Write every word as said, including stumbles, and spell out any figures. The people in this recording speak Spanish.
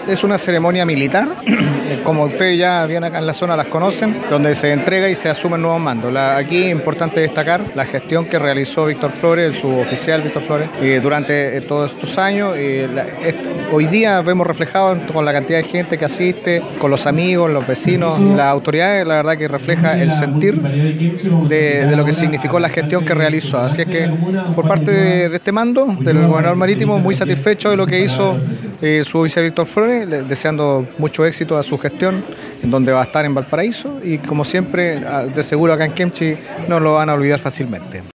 es una ceremonia militar, como ustedes ya bien acá en la zona las conocen, donde se entrega y se asumen nuevos mandos. La, aquí es importante destacar la gestión que realizó Víctor Flores, el suboficial Víctor Flores, eh, durante eh, todos estos años. Eh, la, est, hoy día vemos reflejado con la cantidad de gente que asiste, con los amigos, los vecinos, las autoridades, la verdad que refleja el sentir de, de lo que significó la gestión que realizó. Así es que por parte de, de este mando, del gobernador marítimo, muy satisfecho de lo que hizo eh, su vice Víctor Flores, le, deseando mucho éxito a su gestión, en donde va a estar en Valparaíso, y como siempre, de seguro acá en Kemchi no lo van a olvidar fácilmente.